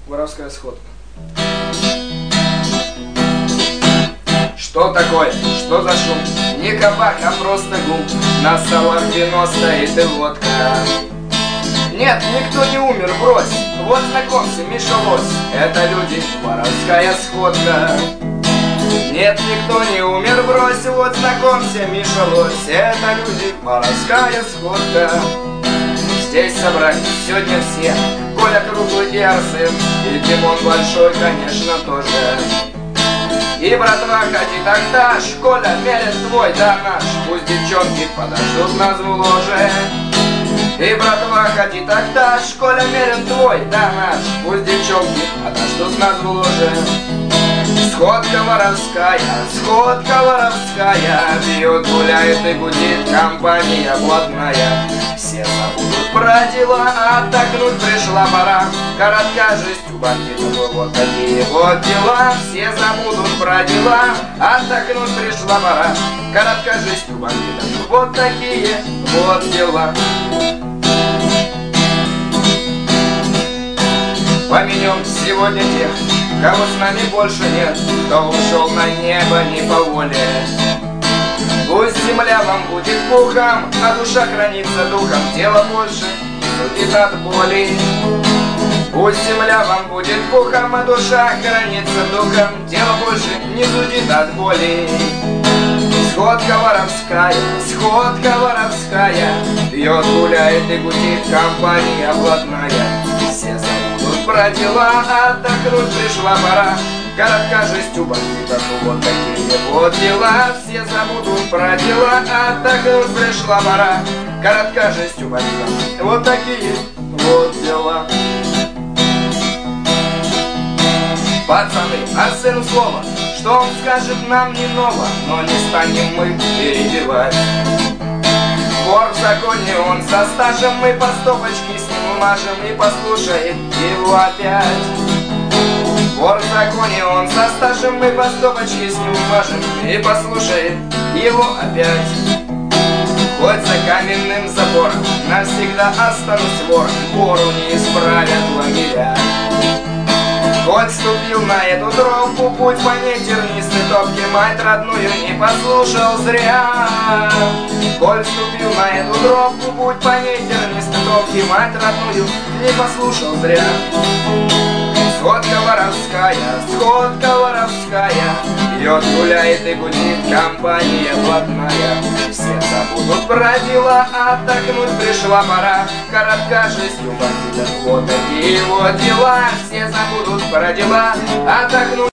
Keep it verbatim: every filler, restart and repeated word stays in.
Воровская сходка. Что такое? Что за шум? Не кабак, а просто гул. На столах вино стоит и водка. Нет, никто не умер, брось. Вот знакомься, Миша Лось. Это люди, воровская сходка. Нет, никто не умер, брось. Вот знакомься, Миша Лось. Это люди, воровская сходка. Здесь собрались сегодня все: Коля круглый и Арсен, и Димон большой, конечно, тоже. И братва, ходи так-таш, Коля мерит твой, да наш. Пусть девчонки подождут нас в ложе. И братва, ходи так-таш, Коля мерит твой, да наш. Пусть девчонки подождут нас в ложе. Сходка воровская, сходка воровская, бьет, гуляет и гудит компания блатная. Все забудут про дела, отдохнуть пришла пора. Коротка жизнь у бандитов, вот такие вот дела. Все забудут про дела, отдохнуть пришла пора. Коротка жизнь у бандитов, вот такие вот дела. Поменем сегодня тех, кого с нами больше нет, кто ушел на небо не по воле. Пусть земля вам будет пухом, а душа хранится духом, тело больше судит от боли. Пусть земля вам будет пухом, а душа хранится духом, тело больше не судит от боли. Сходка воровская, сходка воровская, пьет, гуляет и гудит компания блатная. Все забудут про дела, отдохнуть пришла пора. Коротка жизнь у бандитов, вот такие вот дела. Все забудут про дела, отдохнуть пришла пора. Коротка жизнь у бандитов, вот такие вот дела. Пацаны, Арсену слово, что он скажет, нам не ново, но не станем мы перебивать. Вор в законе, он со стажем, мы по стопочке с ним мажем, и послушает его опять. Вор в законе, он со стажем, мы по стопочке с ним мажем, и послушает его опять. Хоть за каменным забором навсегда останусь вором, вору не исправят лагеря. Хоть ступил на эту тропку, путь по ней тернистой топке, мать родную не послушал зря. Коль ступил на эту тропку, путь по ней тернистой топке, мать родную не послушал зря. Сходка воровская, сходка воровская, пьет, гуляет и гудит компания блатная. Все забудут про дела, отдохнуть пришла пора. Коротка жизнь у бандитов, вот такие вот дела. Все забудут про дела, отдохнуть